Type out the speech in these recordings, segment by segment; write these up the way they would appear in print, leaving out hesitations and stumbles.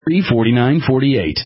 $349.48.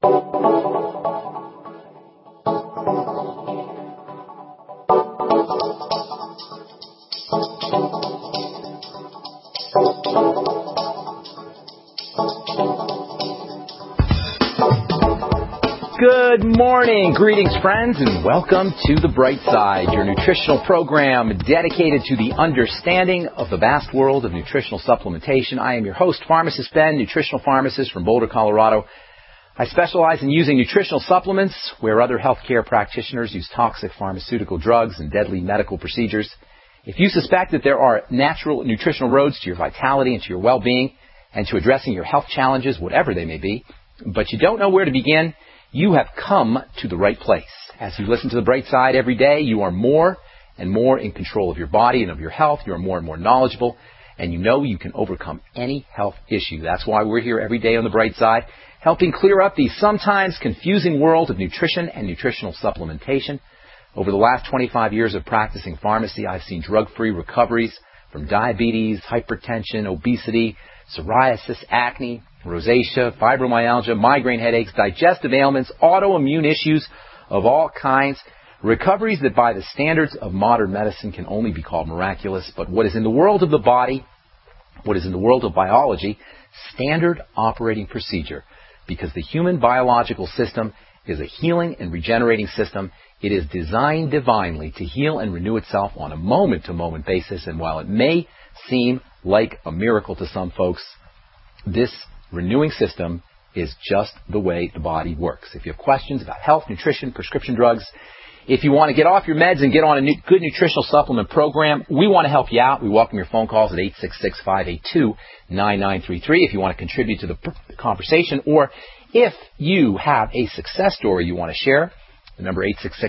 Good morning, greetings friends, and welcome to The Bright Side, your nutritional program dedicated to the understanding of the vast world of nutritional supplementation. I am your host, Pharmacist Ben, nutritional pharmacist from Boulder, Colorado. I specialize in using nutritional supplements where other healthcare practitioners use toxic pharmaceutical drugs and deadly medical procedures. If you suspect that there are natural nutritional roads to your vitality and to your well-being and to addressing your health challenges, whatever they may be, but you don't know where to begin, you have come to the right place. As you listen to The Bright Side every day, you are more and more in control of your body and of your health. You are more and more knowledgeable, and you know you can overcome any health issue. That's why we're here every day on The Bright Side, helping clear up the sometimes confusing world of nutrition and nutritional supplementation. Over the last 25 years of practicing pharmacy, I've seen drug-free recoveries from diabetes, hypertension, obesity, psoriasis, acne, rosacea, fibromyalgia, migraine headaches, digestive ailments, autoimmune issues of all kinds, recoveries that by the standards of modern medicine can only be called miraculous. But what is in the world of the body, what is in the world of biology, standard operating procedure. Because the human biological system is a healing and regenerating system. It is designed divinely to heal and renew itself on a moment-to-moment basis. And while it may seem like a miracle to some folks, this renewing system is just the way the body works. If you have questions about health, nutrition, prescription drugs, if you want to get off your meds and get on a good nutritional supplement program, we want to help you out. We welcome your phone calls at 866-582-9933 if you want to contribute to the conversation, or if you have a success story you want to share, the number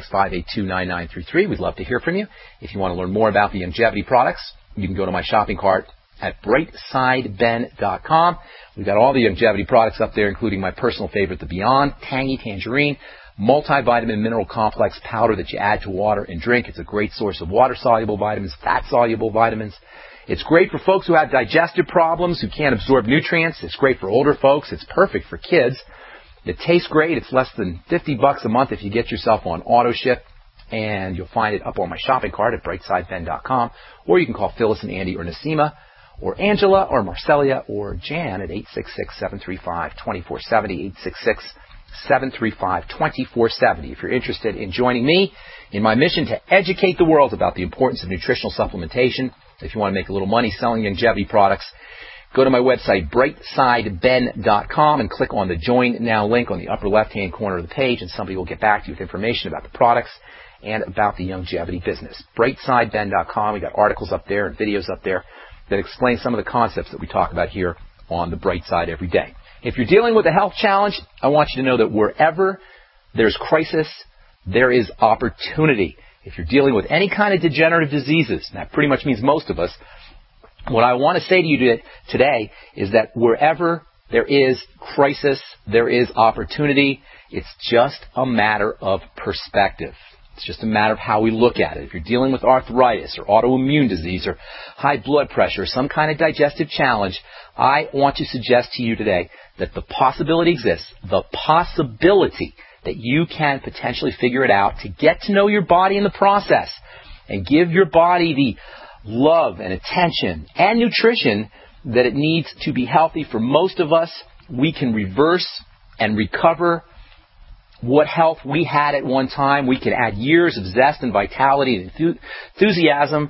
866-582-9933. We'd love to hear from you. If you want to learn more about the Youngevity products, you can go to my shopping cart at brightsideben.com. We've got all the Youngevity products up there, including my personal favorite, the Beyond Tangy Tangerine multivitamin mineral complex powder that you add to water and drink. It's a great source of water-soluble vitamins, fat-soluble vitamins. It's great for folks who have digestive problems, who can't absorb nutrients. It's great for older folks. It's perfect for kids. It tastes great. It's less than $50 a month if you get yourself on auto ship. And you'll find it up on my shopping cart at brightsideben.com. Or you can call Phyllis and Andy or Nasima, or Angela, or Marcelia, or Jan at 866-735-2470, 866-735-2470. If you're interested in joining me in my mission to educate the world about the importance of nutritional supplementation, if you want to make a little money selling Youngevity products, go to my website, brightsideben.com, and click on the Join Now link on the upper left-hand corner of the page, and somebody will get back to you with information about the products and about the Youngevity business. brightsideben.com. We got articles up there and videos up there that explain some of the concepts that we talk about here on The Bright Side every day. If you're dealing with a health challenge, I want you to know that wherever there's crisis, there is opportunity. If you're dealing with any kind of degenerative diseases, and that pretty much means most of us, what I want to say to you today is that wherever there is crisis, there is opportunity. It's just a matter of perspective. It's just a matter of how we look at it. If you're dealing with arthritis or autoimmune disease or high blood pressure, some kind of digestive challenge, I want to suggest to you today that the possibility exists, the possibility that you can potentially figure it out, to get to know your body in the process and give your body the love and attention and nutrition that it needs to be healthy. For most of us, we can reverse and recover what health we had at one time. We can add years of zest and vitality and enthusiasm,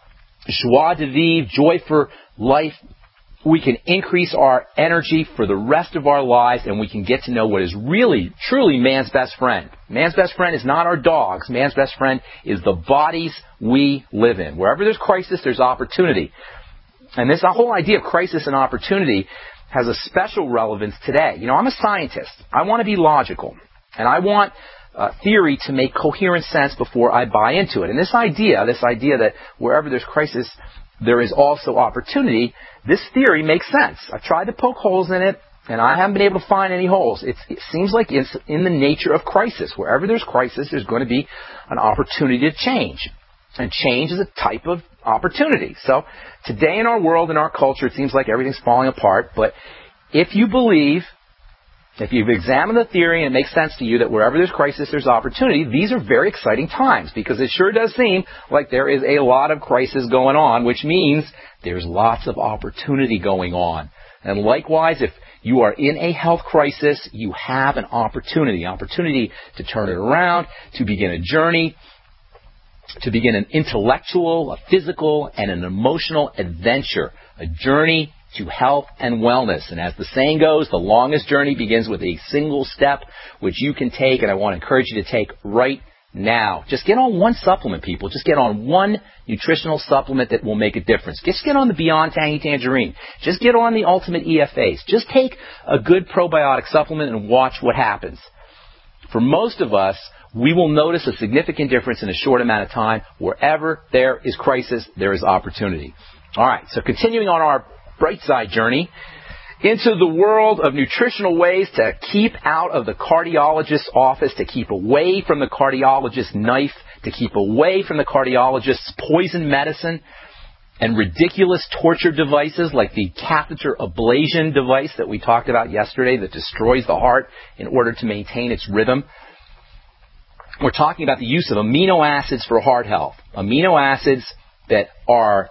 joie de vivre, joy for life. We can increase our energy for the rest of our lives, and we can get to know what is really, truly man's best friend. Man's best friend is not our dogs. Man's best friend is the bodies we live in. Wherever there's crisis, there's opportunity. And this whole idea of crisis and opportunity has a special relevance today. You know, I'm a scientist. I want to be logical. And I want theory to make coherent sense before I buy into it. And this idea that wherever there's crisis, there is also opportunity, this theory makes sense. I've tried to poke holes in it, and I haven't been able to find any holes. It seems like it's in the nature of crisis. Wherever there's crisis, there's going to be an opportunity to change. And change is a type of opportunity. So today in our world, in our culture, it seems like everything's falling apart. But if you believe If you've examined the theory and it makes sense to you that wherever there's crisis, there's opportunity, these are very exciting times because it sure does seem like there is a lot of crisis going on, which means there's lots of opportunity going on. And likewise, if you are in a health crisis, you have an opportunity to turn it around, to begin a journey, to begin an intellectual, a physical, and an emotional adventure, a journey to health and wellness. And as the saying goes, the longest journey begins with a single step, which you can take, and I want to encourage you to take right now. Just get on one supplement, people. Just get on one nutritional supplement that will make a difference. Just get on the Beyond Tangy Tangerine. Just get on the Ultimate EFAs. Just take a good probiotic supplement and watch what happens. For most of us, we will notice a significant difference in a short amount of time. Wherever there is crisis, there is opportunity. All right, so continuing on our bright side journey into the world of nutritional ways to keep out of the cardiologist's office, to keep away from the cardiologist's knife, to keep away from the cardiologist's poison medicine and ridiculous torture devices like the catheter ablation device that we talked about yesterday that destroys the heart in order to maintain its rhythm. We're talking about the use of amino acids for heart health. Amino acids that are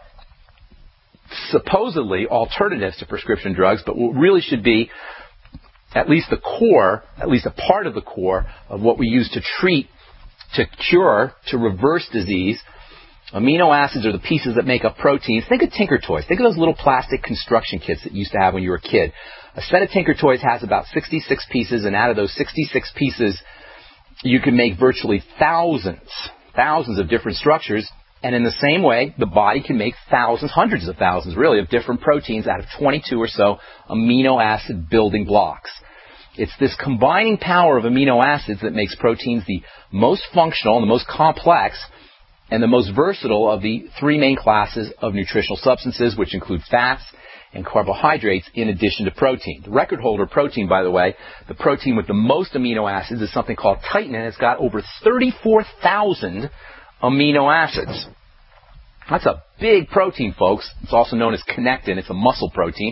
supposedly alternatives to prescription drugs, but what really should be at least the core, at least a part of the core of what we use to treat, to cure, to reverse disease. Amino acids are the pieces that make up proteins. Think of Tinker Toys. Think of those little plastic construction kits that you used to have when you were a kid. A set of Tinker Toys has about 66 pieces, and out of those 66 pieces, you can make virtually thousands of different structures. And in the same way, the body can make thousands, hundreds of thousands, really, of different proteins out of 22 or so amino acid building blocks. It's this combining power of amino acids that makes proteins the most functional and the most complex and the most versatile of the three main classes of nutritional substances, which include fats and carbohydrates in addition to protein. The record holder protein, by the way, the protein with the most amino acids is something called chitin, and it's got over 34,000 amino acids. That's a big protein, folks. It's also known as connectin. It's a muscle protein.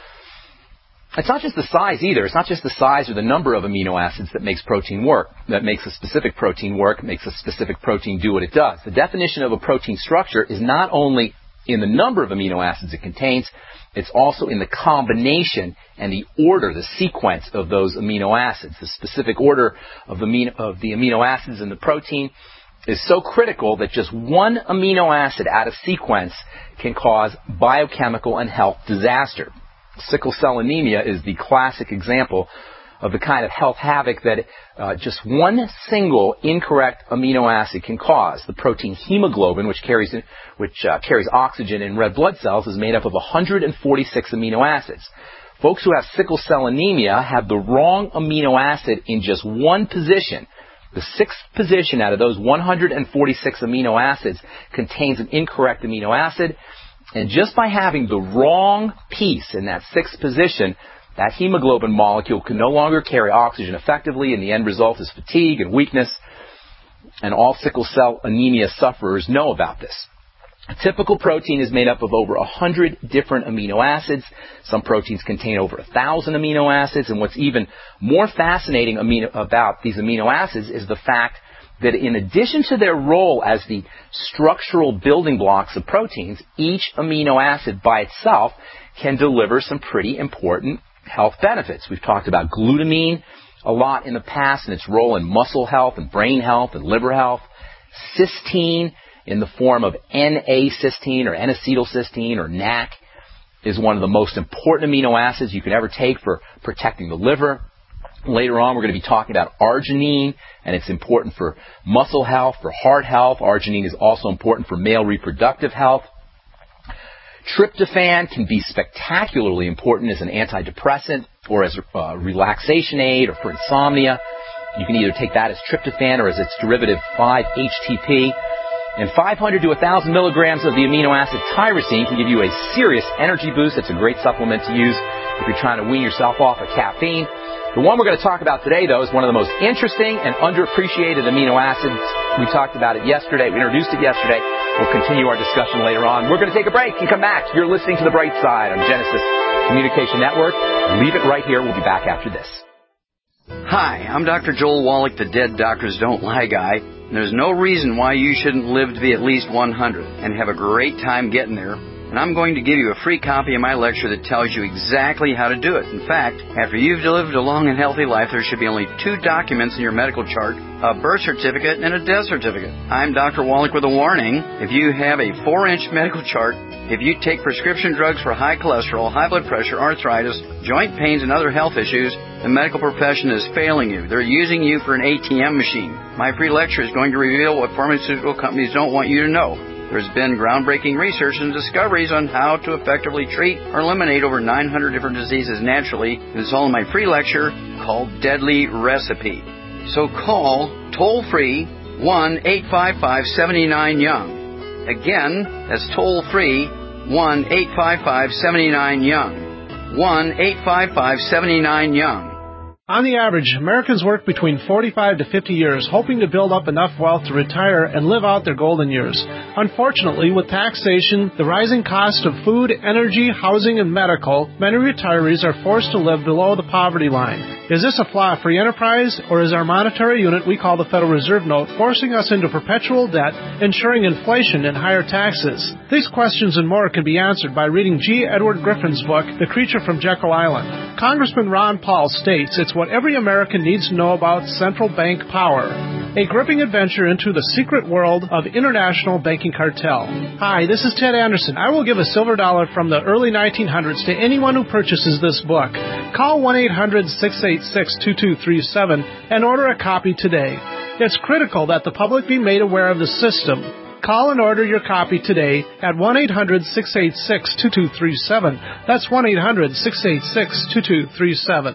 It's not just the size either. It's not just the size or the number of amino acids that makes protein work, that makes a specific protein work, makes a specific protein do what it does. The definition of a protein structure is not only in the number of amino acids it contains, it's also in the combination and the order, the sequence of those amino acids. The specific order of the amino acids in the protein is so critical that just one amino acid out of sequence can cause biochemical and health disaster. Sickle cell anemia is the classic example of the kind of health havoc that just one single incorrect amino acid can cause. The protein hemoglobin, which carries oxygen in red blood cells, is made up of 146 amino acids. Folks who have sickle cell anemia have the wrong amino acid in just one position. The sixth position out of those 146 amino acids contains an incorrect amino acid. And just by having the wrong piece in that sixth position, that hemoglobin molecule can no longer carry oxygen effectively, and the end result is fatigue and weakness. And all sickle cell anemia sufferers know about this. A typical protein is made up of over 100 different amino acids. Some proteins contain over 1,000 amino acids. And what's even more fascinating about these amino acids is the fact that in addition to their role as the structural building blocks of proteins, each amino acid by itself can deliver some pretty important health benefits. We've talked about glutamine a lot in the past and its role in muscle health and brain health and liver health. Cysteine, in the form of N-acystine or N-acetylcysteine or NAC, is one of the most important amino acids you can ever take for protecting the liver. Later on, we're going to be talking about arginine, and it's important for muscle health, for heart health. Arginine is also important for male reproductive health. Tryptophan can be spectacularly important as an antidepressant or as a relaxation aid or for insomnia. You can either take that as tryptophan or as its derivative 5-HTP. And 500 to 1,000 milligrams of the amino acid tyrosine can give you a serious energy boost. It's a great supplement to use if you're trying to wean yourself off of caffeine. The one we're going to talk about today, though, is one of the most interesting and underappreciated amino acids. We talked about it yesterday. We introduced it yesterday. We'll continue our discussion later on. We're going to take a break and come back. You're listening to The Bright Side on Genesis Communication Network. Leave it right here. We'll be back after this. Hi, I'm Dr. Joel Wallach, the Dead Doctors Don't Lie guy, and there's no reason why you shouldn't live to be at least 100 and have a great time getting there. And I'm going to give you a free copy of my lecture that tells you exactly how to do it. In fact, after you've lived a long and healthy life, there should be only 2 documents in your medical chart, a birth certificate and a death certificate. I'm Dr. Wallach with a warning. If you have a 4-inch medical chart, if you take prescription drugs for high cholesterol, high blood pressure, arthritis, joint pains, and other health issues, the medical profession is failing you. They're using you for an ATM machine. My free lecture is going to reveal what pharmaceutical companies don't want you to know. There's been groundbreaking research and discoveries on how to effectively treat or eliminate over 900 different diseases naturally, and it's all in my free lecture called Deadly Recipe. So call toll-free 1-855-79-YOUNG. Again, that's toll-free 1-855-79-YOUNG. 1-855-79-YOUNG. On the average, Americans work between 45 to 50 years hoping to build up enough wealth to retire and live out their golden years. Unfortunately, with taxation, the rising cost of food, energy, housing, and medical, many retirees are forced to live below the poverty line. Is this a flaw of free enterprise, or is our monetary unit we call the Federal Reserve Note forcing us into perpetual debt, ensuring inflation and higher taxes? These questions and more can be answered by reading G. Edward Griffin's book, The Creature from Jekyll Island. Congressman Ron Paul states it's what every American needs to know about central bank power. A gripping adventure into the secret world of international banking cartel. Hi, this is Ted Anderson. I will give a silver dollar from the early 1900s to anyone who purchases this book. Call 1-800-686-2237 and order a copy today. It's critical that the public be made aware of the system. Call and order your copy today at 1-800-686-2237. That's 1-800-686-2237.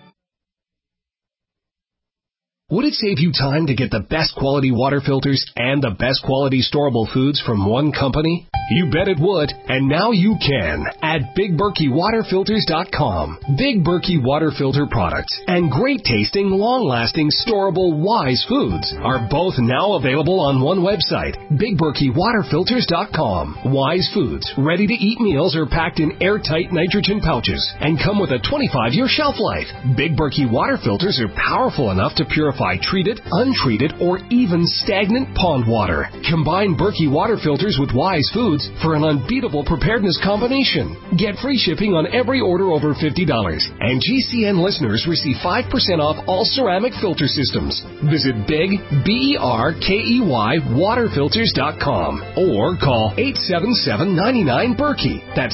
Would it save you time to get the best quality water filters and the best quality storable foods from one company? You bet it would, and now you can at BigBerkeyWaterFilters.com. Big Berkey Water Filter products and great tasting, long-lasting, storable Wise foods are both now available on one website, BigBerkeyWaterFilters.com. Wise foods, ready-to-eat meals are packed in airtight nitrogen pouches and come with a 25-year shelf life. Big Berkey Water Filters are powerful enough to purify treated, untreated, or even stagnant pond water. Combine Berkey Water Filters with Wise foods for an unbeatable preparedness combination. Get free shipping on every order over $50. And GCN listeners receive 5% off all ceramic filter systems. Visit Big, B-E-R-K-E-Y, waterfilters.com or call 877-99-BERKEY. That's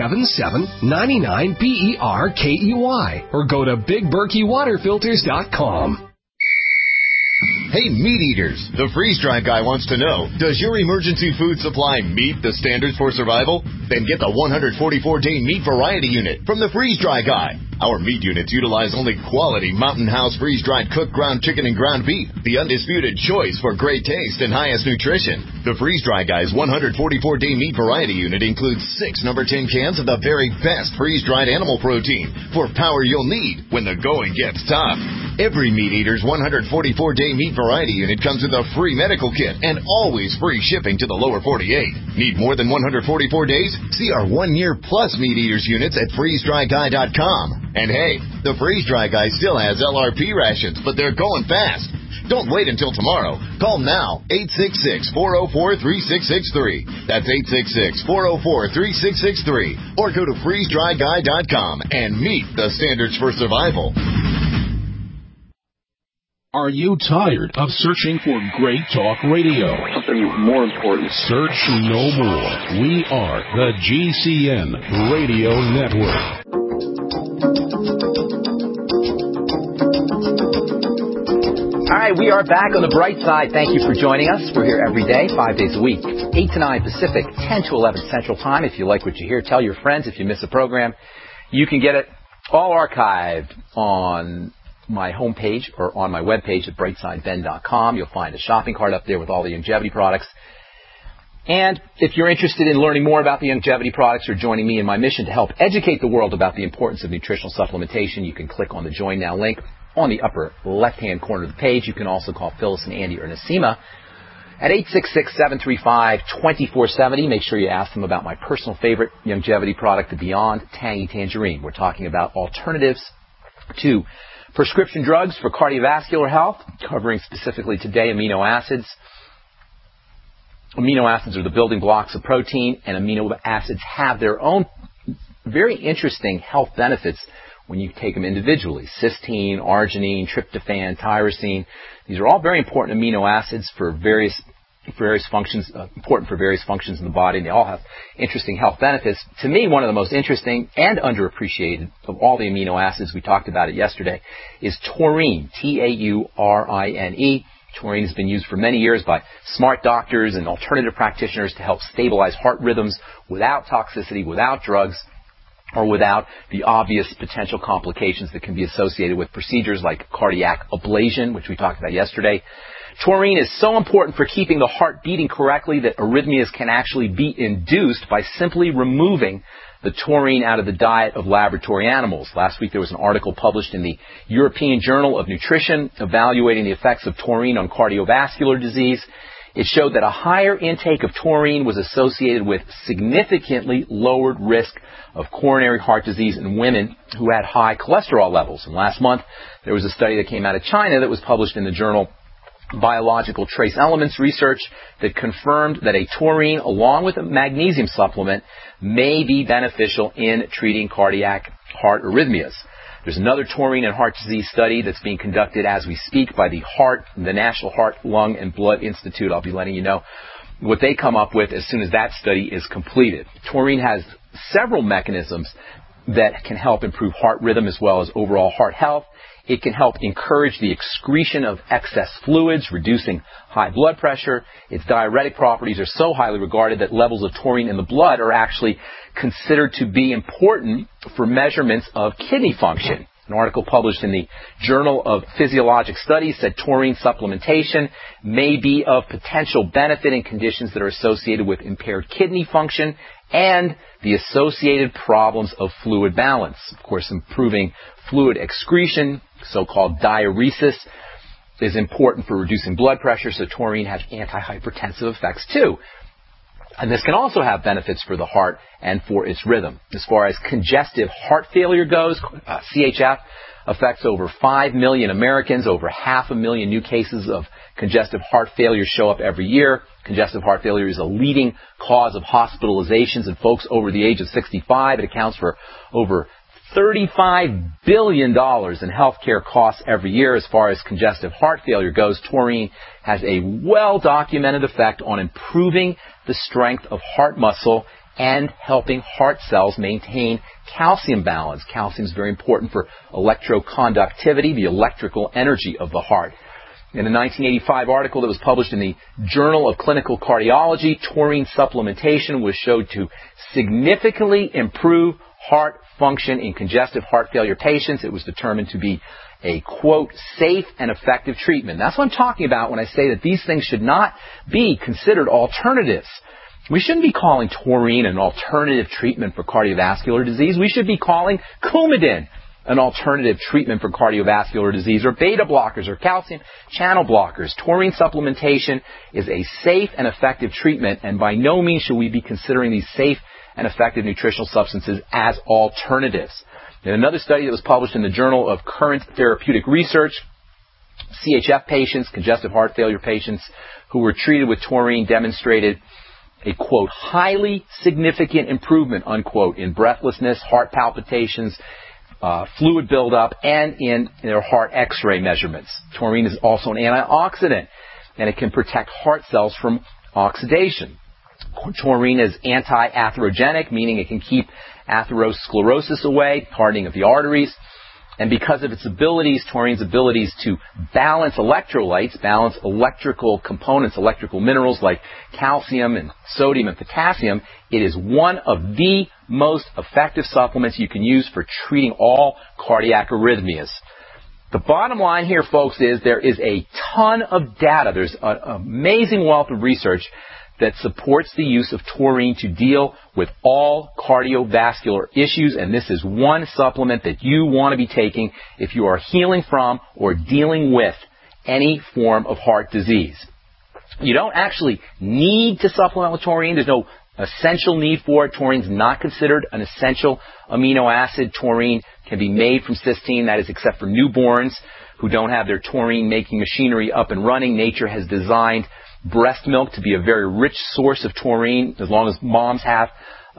877-99-BERKEY. Or go to BigBerkeyWaterFilters.com. Hey, meat eaters, the freeze-dry guy wants to know, does your emergency food supply meet the standards for survival? Then get the 144-day meat variety unit from the freeze-dry guy. Our meat units utilize only quality Mountain House freeze-dried cooked ground chicken and ground beef, the undisputed choice for great taste and highest nutrition. The freeze-dry guy's 144-day meat variety unit includes 6 number 10 cans of the very best freeze-dried animal protein for power you'll need when the going gets tough. Every meat eater's 144-day meat variety unit comes with a free medical kit and always free shipping to the lower 48. Need more than 144 days? See our 1-year plus meat eaters units at freezedryguy.com. And hey, the freeze-dry guy still has LRP rations, but they're going fast. Don't wait until tomorrow. Call now, 866-404-3663. That's 866-404-3663. Or go to freezedryguy.com and meet the standards for survival. Are you tired of searching for great talk radio? Something more important. Search no more. We are the GCN Radio Network. All right, we are back on the bright side. Thank you for joining us. We're here every day, 5 days a week, 8 to 9 Pacific, 10 to 11 Central Time. If you like what you hear, tell your friends. If you miss a program, you can get it all archived on my homepage or on my webpage at brightsideben.com. You'll find a shopping cart up there with all the longevity products. And if you're interested in learning more about the longevity products or joining me in my mission to help educate the world about the importance of nutritional supplementation, you can click on the Join Now link on the upper left-hand corner of the page. You can also call Phyllis and Andy or Nasima at 866-735-2470. Make sure you ask them about my personal favorite longevity product, the Beyond Tangy Tangerine. We're talking about alternatives to Prescription drugs for cardiovascular health, covering specifically today amino acids. Amino acids are the building blocks of protein, and amino acids have their own very interesting health benefits when you take them individually. Cysteine, arginine, tryptophan, tyrosine. These are all very important amino acids for various functions, important for various functions in the body, and they all have interesting health benefits. To me, one of the most interesting and underappreciated of all the amino acids, we talked about it yesterday, is taurine, Taurine. Taurine has been used for many years by smart doctors and alternative practitioners to help stabilize heart rhythms without toxicity, without drugs, or without the obvious potential complications that can be associated with procedures like cardiac ablation, which we talked about yesterday. Taurine is so important for keeping the heart beating correctly that arrhythmias can actually be induced by simply removing the taurine out of the diet of laboratory animals. Last week there was an article published in the European Journal of Nutrition evaluating the effects of taurine on cardiovascular disease. It showed that a higher intake of taurine was associated with significantly lowered risk of coronary heart disease in women who had high cholesterol levels. And last month, there was a study that came out of China that was published in the journal Biological Trace Elements Research that confirmed that a taurine, along with a magnesium supplement, may be beneficial in treating cardiac heart arrhythmias. There's another taurine and heart disease study that's being conducted as we speak by the National Heart, Lung, and Blood Institute. I'll be letting you know what they come up with as soon as that study is completed. Taurine has several mechanisms that can help improve heart rhythm as well as overall heart health. It can help encourage the excretion of excess fluids, reducing high blood pressure. Its diuretic properties are so highly regarded that levels of taurine in the blood are actually considered to be important for measurements of kidney function. An article published in the Journal of Physiologic Studies said taurine supplementation may be of potential benefit in conditions that are associated with impaired kidney function and the associated problems of fluid balance. Of course, improving fluid excretion, so-called diuresis, is important for reducing blood pressure, so taurine has antihypertensive effects too. And this can also have benefits for the heart and for its rhythm. As far as congestive heart failure goes, CHF affects over 5 million Americans. Over 500,000 new cases of congestive heart failure show up every year. Congestive heart failure is a leading cause of hospitalizations in folks over the age of 65. It accounts for over $35 billion in healthcare costs every year. As far as congestive heart failure goes, taurine has a well-documented effect on improving the strength of heart muscle and helping heart cells maintain calcium balance. Calcium is very important for electroconductivity, the electrical energy of the heart. In a 1985 article that was published in the Journal of Clinical Cardiology, taurine supplementation was shown to significantly improve heart function in congestive heart failure patients. It was determined to be a, quote, safe and effective treatment. That's what I'm talking about when I say that these things should not be considered alternatives. We shouldn't be calling taurine an alternative treatment for cardiovascular disease. We should be calling Coumadin an alternative treatment for cardiovascular disease, or beta blockers or calcium channel blockers. Taurine supplementation is a safe and effective treatment, and by no means should we be considering these safe and effective nutritional substances as alternatives. In another study that was published in the Journal of Current Therapeutic Research, CHF patients, congestive heart failure patients who were treated with taurine demonstrated a, quote, highly significant improvement, unquote, in breathlessness, heart palpitations, fluid buildup, and in their heart X-ray measurements. Taurine is also an antioxidant, and it can protect heart cells from oxidation. Taurine is anti-atherogenic, meaning it can keep atherosclerosis away, hardening of the arteries. And because of its abilities, taurine's abilities to balance electrolytes, balance electrical components, electrical minerals like calcium and sodium and potassium, it is one of the most effective supplements you can use for treating all cardiac arrhythmias. The bottom line here, folks, is there is a ton of data. There's an amazing wealth of research that supports the use of taurine to deal with all cardiovascular issues, and this is one supplement that you want to be taking if you are healing from or dealing with any form of heart disease. You don't actually need to supplement with taurine. There's no essential need for it. Taurine is not considered an essential amino acid. Taurine can be made from cysteine, that is except for newborns who don't have their taurine-making machinery up and running. Nature has designed breast milk to be a very rich source of taurine, as long as moms have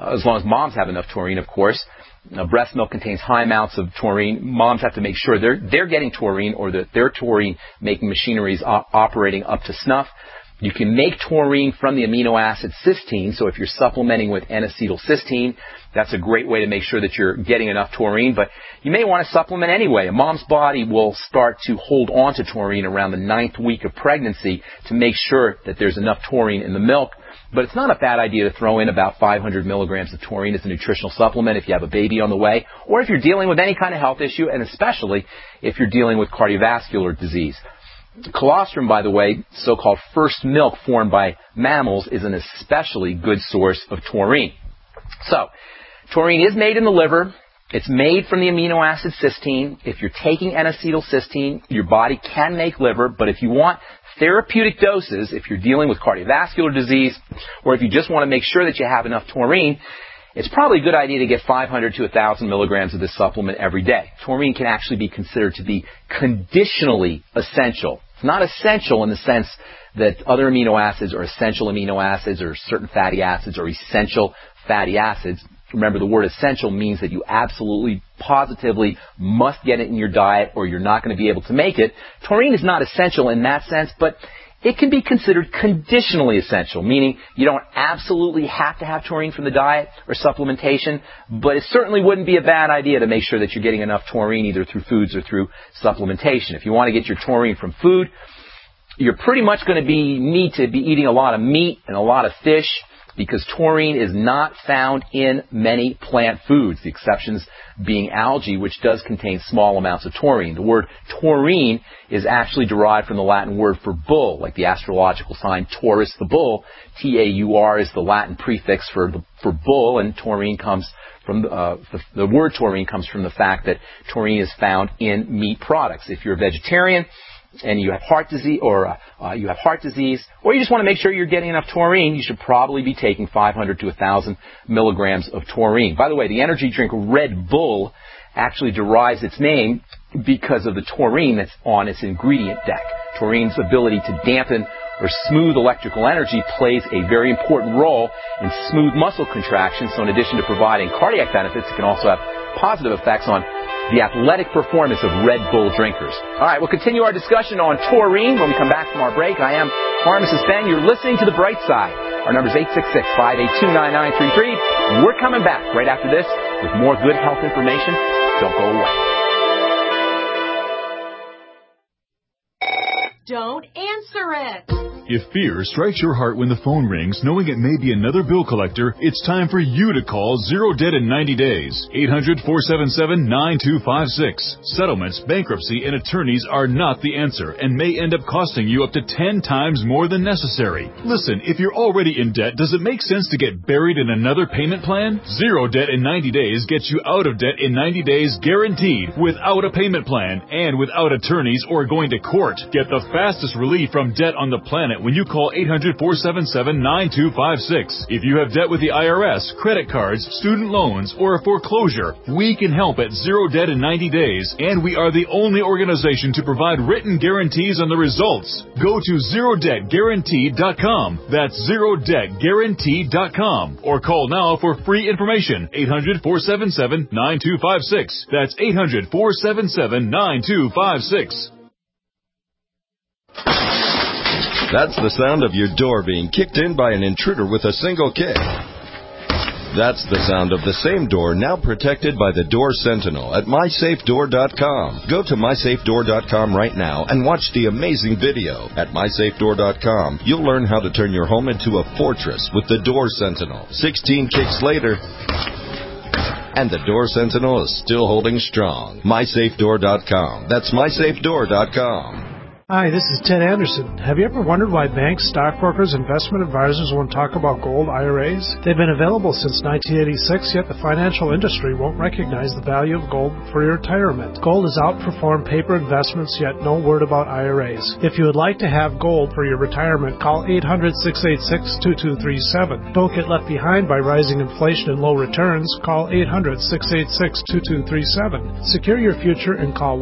enough taurine, of course. Breast milk contains high amounts of taurine. Moms have to make sure they're getting taurine, or that their taurine-making machinery is operating up to snuff. You can make taurine from the amino acid cysteine, so if you're supplementing with N-acetylcysteine, that's a great way to make sure that you're getting enough taurine, but you may want to supplement anyway. A mom's body will start to hold on to taurine around the 9th week of pregnancy to make sure that there's enough taurine in the milk. But it's not a bad idea to throw in about 500 milligrams of taurine as a nutritional supplement if you have a baby on the way, or if you're dealing with any kind of health issue, and especially if you're dealing with cardiovascular disease. Colostrum, by the way, so-called first milk formed by mammals, is an especially good source of taurine. So, taurine is made in the liver. It's made from the amino acid cysteine. If you're taking N-acetylcysteine, your body can make liver, but if you want therapeutic doses, if you're dealing with cardiovascular disease, or if you just want to make sure that you have enough taurine, it's probably a good idea to get 500 to 1,000 milligrams of this supplement every day. Taurine can actually be considered to be conditionally essential. It's not essential in the sense that other amino acids are essential amino acids, or certain fatty acids are essential fatty acids. Remember, the word essential means that you absolutely, positively must get it in your diet, or you're not going to be able to make it. Taurine is not essential in that sense, but it can be considered conditionally essential, meaning you don't absolutely have to have taurine from the diet or supplementation, but it certainly wouldn't be a bad idea to make sure that you're getting enough taurine either through foods or through supplementation. If you want to get your taurine from food, you're pretty much going to need to be eating a lot of meat and a lot of fish, because taurine is not found in many plant foods, the exceptions being algae, which does contain small amounts of taurine. The word taurine is actually derived from the Latin word for bull, like the astrological sign Taurus the bull. Taur is the Latin prefix for bull, and taurine comes from the word taurine comes from the fact that taurine is found in meat products. If you're a vegetarian and you have heart disease, or you just want to make sure you're getting enough taurine, you should probably be taking 500 to 1,000 milligrams of taurine. By the way, the energy drink Red Bull actually derives its name because of the taurine that's on its ingredient deck. Taurine's ability to dampen or smooth electrical energy plays a very important role in smooth muscle contraction. So in addition to providing cardiac benefits, it can also have positive effects on the athletic performance of Red Bull drinkers. All right, we'll continue our discussion on taurine when we come back from our break. I am Pharmacist Ben. You're listening to The Bright Side. Our number is 866-582-9933. We're coming back right after this with more good health information. Don't go away. Don't answer it. If fear strikes your heart when the phone rings, knowing it may be another bill collector, it's time for you to call Zero Debt in 90 days. 800-477-9256. Settlements, bankruptcy, and attorneys are not the answer and may end up costing you up to 10 times more than necessary. Listen, if you're already in debt, does it make sense to get buried in another payment plan? Zero Debt in 90 days gets you out of debt in 90 days guaranteed, without a payment plan and without attorneys or going to court. Get the fastest relief from debt on the planet when you call 800-477-9256. If you have debt with the IRS, credit cards, student loans, or a foreclosure, we can help at Zero Debt in 90 days, and we are the only organization to provide written guarantees on the results. Go to ZeroDebtGuaranteed.com. That's ZeroDebtGuaranteed.com. Or call now for free information. 800-477-9256. That's 800-477-9256. That's the sound of your door being kicked in by an intruder with a single kick. That's the sound of the same door now protected by the Door Sentinel at MySafeDoor.com. Go to MySafeDoor.com right now and watch the amazing video. At MySafeDoor.com, you'll learn how to turn your home into a fortress with the Door Sentinel. 16 kicks later, and the Door Sentinel is still holding strong. MySafeDoor.com. That's MySafeDoor.com. Hi, this is Ted Anderson. Have you ever wondered why banks, stockbrokers, investment advisors won't talk about gold IRAs? They've been available since 1986, yet the financial industry won't recognize the value of gold for your retirement. Gold has outperformed paper investments, yet no word about IRAs. If you would like to have gold for your retirement, call 800-686-2237. Don't get left behind by rising inflation and low returns. Call 800-686-2237. Secure your future and call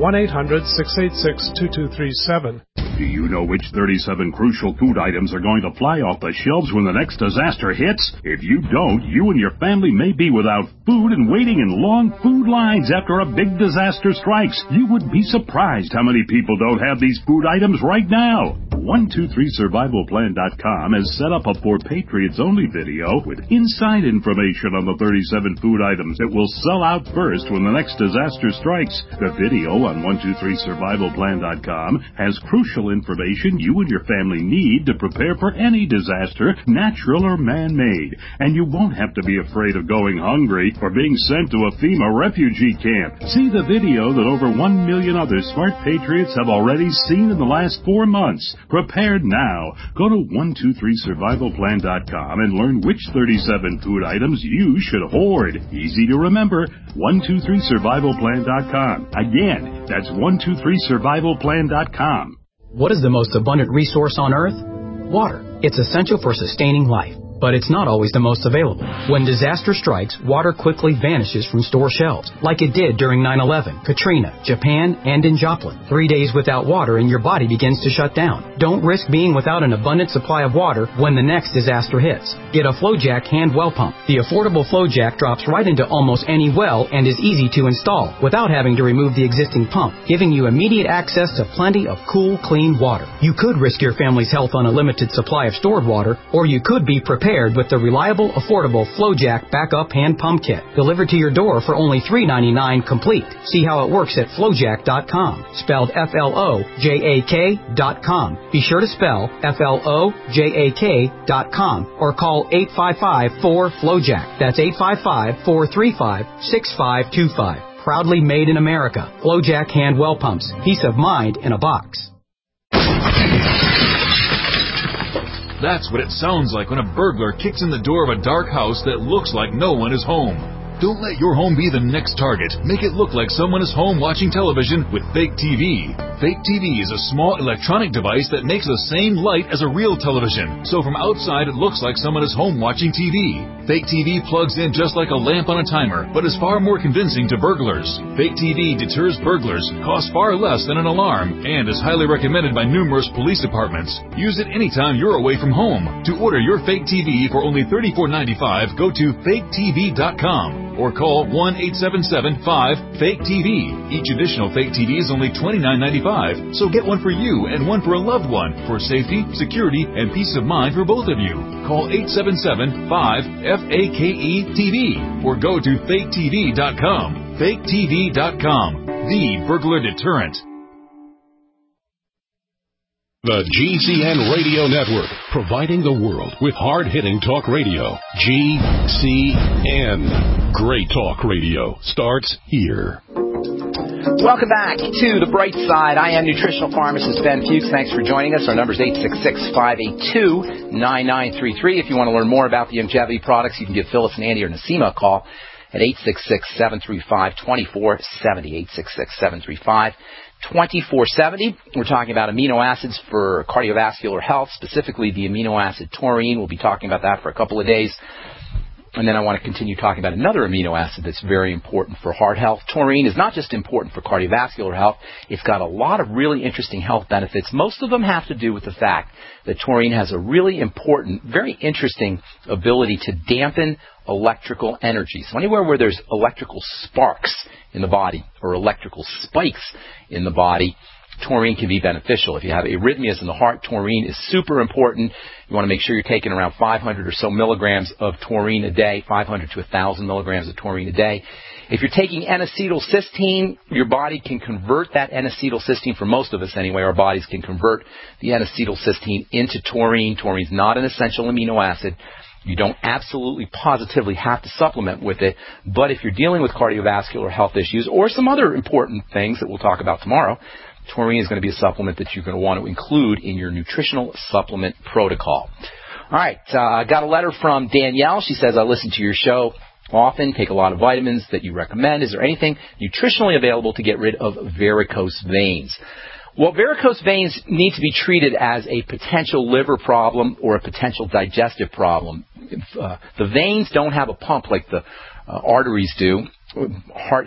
1-800-686-2237. Do you know which 37 crucial food items are going to fly off the shelves when the next disaster hits? If you don't, you and your family may be without food and waiting in long food lines after a big disaster strikes. You would be surprised how many people don't have these food items right now. 123survivalplan.com has set up a For Patriots Only video with inside information on the 37 food items that will sell out first when the next disaster strikes. The video on 123survivalplan.com has crucial information you and your family need to prepare for any disaster, natural or man-made. And you won't have to be afraid of going hungry or being sent to a FEMA refugee camp. See the video that over 1 million other smart patriots have already seen in the last 4 months. Prepared now. Go to 123survivalplan.com and learn which 37 food items you should hoard. Easy to remember. 123survivalplan.com. Again, that's 123survivalplan.com. What is the most abundant resource on Earth? Water. It's essential for sustaining life, but it's not always the most available. When disaster strikes, water quickly vanishes from store shelves, like it did during 9/11, Katrina, Japan, and in Joplin. 3 days without water and your body begins to shut down. Don't risk being without an abundant supply of water when the next disaster hits. Get a FlowJack hand well pump. The affordable FlowJack drops right into almost any well and is easy to install without having to remove the existing pump, giving you immediate access to plenty of cool, clean water. You could risk your family's health on a limited supply of stored water, or you could be prepared with the reliable, affordable FlowJack Backup Hand Pump Kit, delivered to your door for only $3.99 complete. See how it works at FlowJack.com, spelled FLOJAK.com. Be sure to spell FLOJAK.com or call 855-4FlowJack. That's 855-435-6525. Proudly made in America. FlowJack Hand Well Pumps. Peace of mind in a box. That's what it sounds like when a burglar kicks in the door of a dark house that looks like no one is home. Don't let your home be the next target. Make it look like someone is home watching television with Fake TV. Fake TV is a small electronic device that makes the same light as a real television. So from outside, it looks like someone is home watching TV. Fake TV plugs in just like a lamp on a timer, but is far more convincing to burglars. Fake TV deters burglars, costs far less than an alarm, and is highly recommended by numerous police departments. Use it anytime you're away from home. To order your Fake TV for only $34.95, go to faketv.com. or call 1-877-5-FAKE-TV. Each additional Fake TV is only $29.95, so get one for you and one for a loved one for safety, security, and peace of mind for both of you. Call 877-5-FAKE-TV or go to faketv.com. FakeTV.com, the burglar deterrent. The GCN Radio Network, providing the world with hard-hitting talk radio. GCN. Great talk radio starts here. Welcome back to The Bright Side. I am nutritional pharmacist Ben Fuchs. Thanks for joining us. Our number is 866-582-9933. If you want to learn more about the Youngevity products, you can give Phyllis and Andy or Nasima a call at 866-735-2470. 866-735-2470. We're talking about amino acids for cardiovascular health, specifically the amino acid taurine. We'll be talking about that for a couple of days. And then I want to continue talking about another amino acid that's very important for heart health. Taurine is not just important for cardiovascular health. It's got a lot of really interesting health benefits. Most of them have to do with the fact that taurine has a really important, very interesting ability to dampen electrical energy. So anywhere where there's electrical sparks in the body or electrical spikes in the body, taurine can be beneficial. If you have arrhythmias in the heart, taurine is super important. You want to make sure you're taking around 500 or so milligrams of taurine a day, 500 to 1,000 milligrams of taurine a day. If you're taking N-acetylcysteine, your body can convert that N-acetylcysteine, for most of us anyway, our bodies can convert the N-acetylcysteine into taurine. Taurine's not an essential amino acid. You don't absolutely positively have to supplement with it, but if you're dealing with cardiovascular health issues or some other important things that we'll talk about tomorrow, taurine is going to be a supplement that you're going to want to include in your nutritional supplement protocol. All right, I got a letter from Danielle. She says, I listen to your show often, take a lot of vitamins that you recommend. Is there anything nutritionally available to get rid of varicose veins? Well, varicose veins need to be treated as a potential liver problem or a potential digestive problem. The veins don't have a pump like the arteries do. The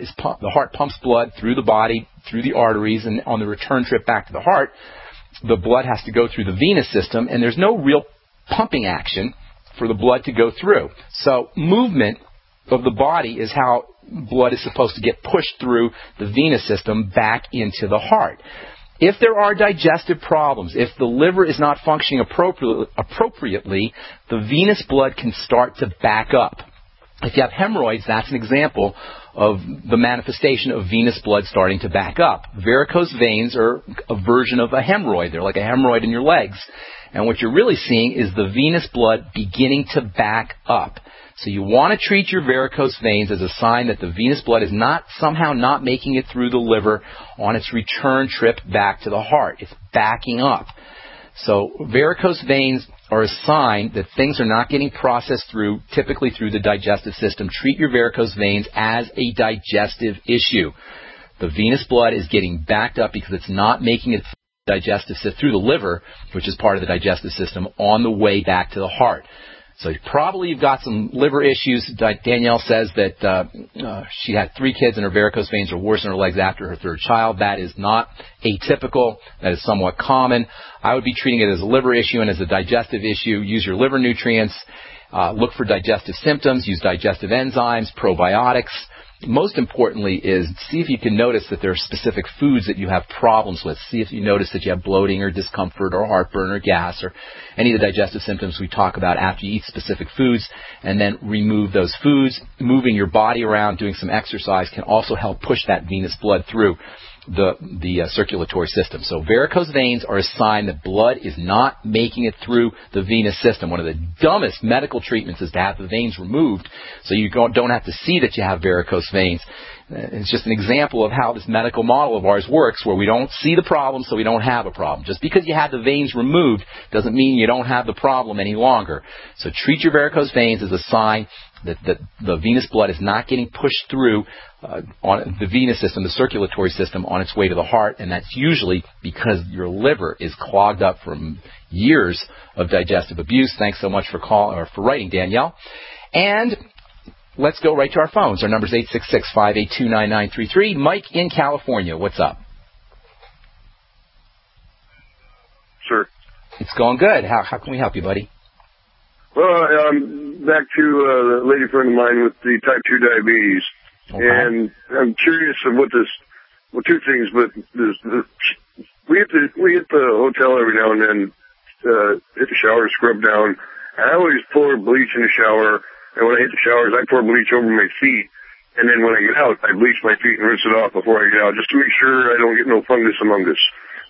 heart pumps blood through the body, through the arteries, and on the return trip back to the heart, the blood has to go through the venous system, and there's no real pumping action for the blood to go through. So movement of the body is how blood is supposed to get pushed through the venous system back into the heart. If there are digestive problems, if the liver is not functioning appropriately, the venous blood can start to back up. If you have hemorrhoids, that's an example of the manifestation of venous blood starting to back up. Varicose veins are a version of a hemorrhoid. They're like a hemorrhoid in your legs. And what you're really seeing is the venous blood beginning to back up. So you want to treat your varicose veins as a sign that the venous blood is somehow not making it through the liver on its return trip back to the heart. It's backing up. So varicose veins are a sign that things are not getting processed through, typically through the digestive system. Treat your varicose veins as a digestive issue. The venous blood is getting backed up because it's not making it through the liver, which is part of the digestive system, on the way back to the heart. So probably you've got some liver issues. Danielle says that she had 3 kids and her varicose veins are worse in her legs after her 3rd child. That is not atypical. That is somewhat common. I would be treating it as a liver issue and as a digestive issue. Use your liver nutrients. Look for digestive symptoms. Use digestive enzymes, probiotics. Most importantly is see if you can notice that there are specific foods that you have problems with. See if you notice that you have bloating or discomfort or heartburn or gas or any of the digestive symptoms we talk about after you eat specific foods, and then remove those foods. Moving your body around, doing some exercise can also help push that venous blood through the circulatory system. So varicose veins are a sign that blood is not making it through the venous system. One of the dumbest medical treatments is to have the veins removed so you don't have to see that you have varicose veins. It's just an example of how this medical model of ours works, where we don't see the problem, so we don't have a problem. Just because you have the veins removed doesn't mean you don't have the problem any longer. So treat your varicose veins as a sign that the venous blood is not getting pushed through on the venous system, the circulatory system, on its way to the heart, and that's usually because your liver is clogged up from years of digestive abuse. Thanks so much for writing, Danielle. And let's go right to our phones. Our number is 866-582-9933. Mike in California, what's up? Sure. It's going good. How can we help you, buddy? Well, back to a lady friend of mine with the type 2 diabetes. Okay. And I'm curious of two things, but we hit the hotel every now and then, hit the shower, scrub down. And I always pour bleach in the shower, and when I hit the showers, I pour bleach over my feet. And then when I get out, I bleach my feet and rinse it off before I get out, just to make sure I don't get no fungus among us.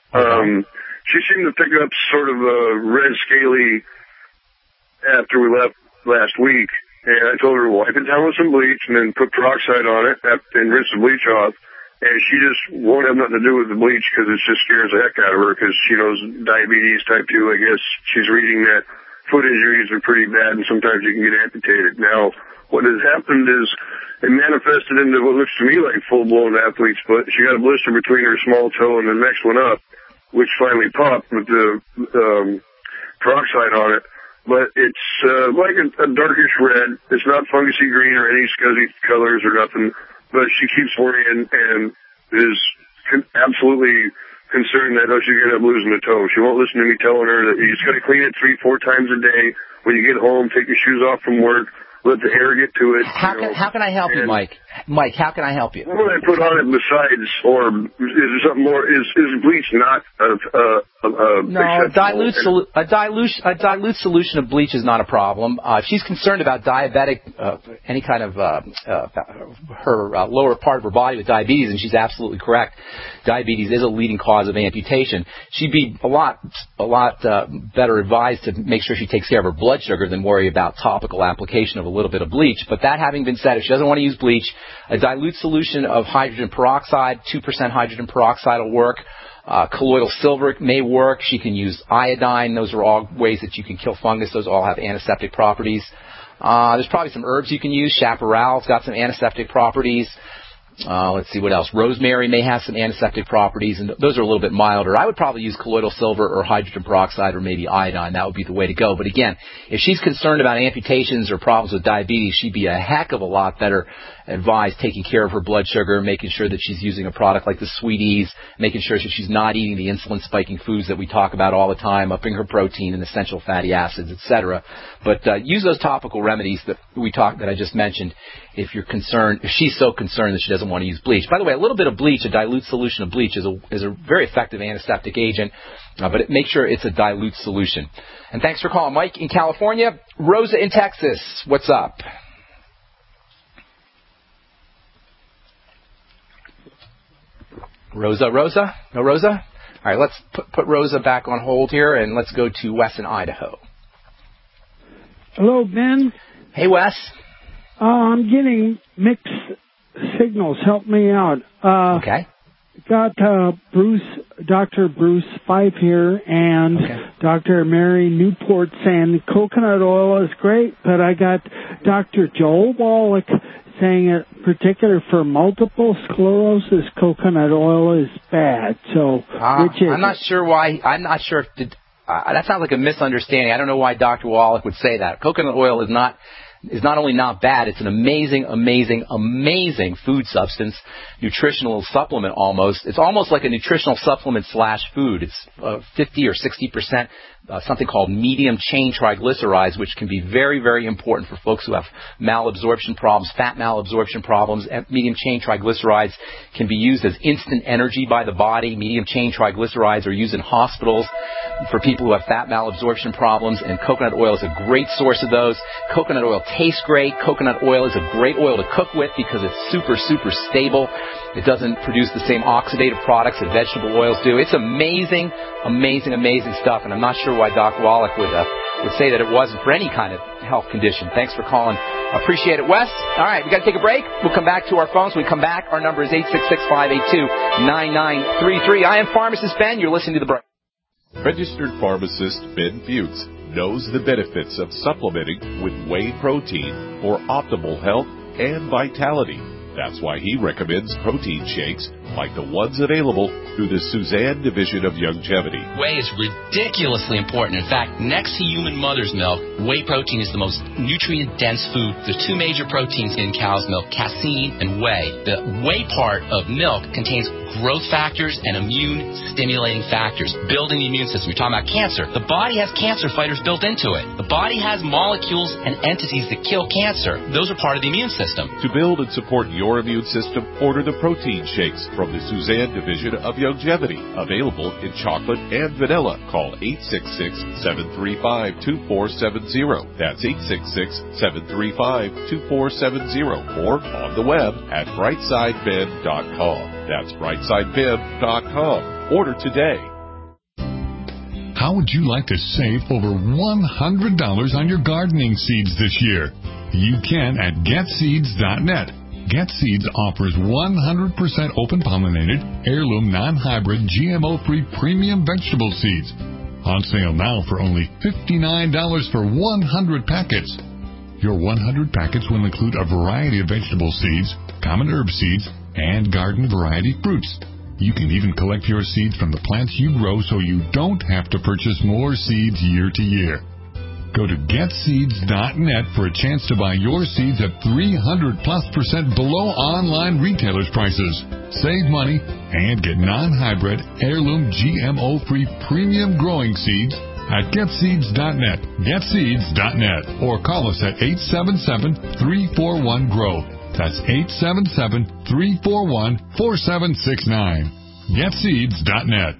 She seemed to pick up sort of a red scaly after we left last week, and I told her to wipe it down with some bleach and then put peroxide on it and rinse the bleach off. And she just won't have nothing to do with the bleach because it just scares the heck out of her because she knows diabetes type 2. I guess she's reading that foot injuries are pretty bad and sometimes you can get amputated. Now, what has happened is it manifested into what looks to me like full-blown athlete's foot. She got a blister between her small toe and the next one up, which finally popped with the peroxide on it. But it's like a darkish red. It's not fungusy green or any scuzzy colors or nothing. But she keeps worrying and is absolutely concerned that she's going to end up losing a toe. She won't listen to me telling her that you just got to clean it 3-4 times a day. When you get home, take your shoes off from work. Let the air get to it. How can I help you, Mike? Mike, how can I help you? What would I put on it besides, or is there something more? Is bleach not no, a dilute solution of bleach is not a problem. If she's concerned about diabetic, any kind of her lower part of her body with diabetes, and she's absolutely correct. Diabetes is a leading cause of amputation. She'd be a lot better advised to make sure she takes care of her blood sugar than worry about topical application of a little bit of bleach. But that having been said, if she doesn't want to use bleach, a dilute solution of hydrogen peroxide, 2% hydrogen peroxide will work. Colloidal silver may work. She can use iodine. Those are all ways that you can kill fungus. Those all have antiseptic properties. There's probably some herbs you can use. Chaparral's got some antiseptic properties. Let's see what else. Rosemary may have some antiseptic properties, and those are a little bit milder. I would probably use colloidal silver or hydrogen peroxide or maybe iodine. That would be the way to go. But again, if she's concerned about amputations or problems with diabetes, she'd be a heck of a lot better advised taking care of her blood sugar, making sure that she's using a product like the Sweeties, making sure that she's not eating the insulin-spiking foods that we talk about all the time, upping her protein and essential fatty acids, etc. But use those topical remedies that I just mentioned if you're concerned, if she's so concerned that she doesn't want to use bleach. By the way, a little bit of bleach, a dilute solution of bleach, is a very effective antiseptic agent, but make sure it's a dilute solution. And thanks for calling. Mike in California. Rosa in Texas, what's up? Rosa? No Rosa? All right, let's put Rosa back on hold here, and let's go to Wes in Idaho. Hello, Ben. Hey, Wes. I'm getting mixed signals. Help me out. Okay. Got Dr. Bruce Fife here, and Dr. Mary Newport saying coconut oil is great, but I got Dr. Joel Wallach saying in particular for multiple sclerosis, coconut oil is bad. So, which is I'm not sure why. I'm not sure if that sounds like a misunderstanding. I don't know why Dr. Wallach would say that. Coconut oil is not only not bad, it's an amazing, amazing, amazing food substance, nutritional supplement almost. It's almost like a nutritional supplement / food. It's 50 or 60% something called medium chain triglycerides, which can be very, very important for folks who have malabsorption problems, fat malabsorption problems. Medium chain triglycerides can be used as instant energy by the body. Medium chain triglycerides are used in hospitals for people who have fat malabsorption problems, and coconut oil is a great source of those. Coconut oil tastes great. Coconut oil is a great oil to cook with because it's super, super stable. It doesn't produce the same oxidative products that vegetable oils do. It's amazing, amazing, amazing stuff, and I'm not sure why Doc Wallach would say that it wasn't for any kind of health condition. Thanks for calling. Appreciate it, Wes. All right, we got to take a break. We'll come back to our phones. When we come back, our number is 866-582-9933. I am Pharmacist Ben. You're listening to The Bright. Registered pharmacist Ben Fuchs knows the benefits of supplementing with whey protein for optimal health and vitality. That's why he recommends protein shakes like the ones available through the Suzanne Division of Youngevity. Whey is ridiculously important. In fact, next to human mother's milk, whey protein is the most nutrient-dense food. There's two major proteins in cow's milk, casein and whey. The whey part of milk contains growth factors and immune-stimulating factors, building the immune system. You're talking about cancer. The body has cancer fighters built into it. The body has molecules and entities that kill cancer. Those are part of the immune system. To build and support your immune system, order the protein shakes from the Suzanne Division of Youngevity. Available in chocolate and vanilla. Call 866-735-2470. That's 866-735-2470. Or on the web at brightsidebib.com. That's brightsidebib.com. Order today. How would you like to save over $100 on your gardening seeds this year? You can at GetSeeds.net. GetSeeds offers 100% open-pollinated, heirloom, non-hybrid, GMO-free premium vegetable seeds. On sale now for only $59 for 100 packets. Your 100 packets will include a variety of vegetable seeds, common herb seeds, and garden variety fruits. You can even collect your seeds from the plants you grow so you don't have to purchase more seeds year to year. Go to GetSeeds.net for a chance to buy your seeds at 300+% below online retailers' prices. Save money and get non-hybrid, heirloom, GMO-free premium growing seeds at GetSeeds.net. GetSeeds.net. Or call us at 877-341-GROW. That's 877-341-4769. GetSeeds.net.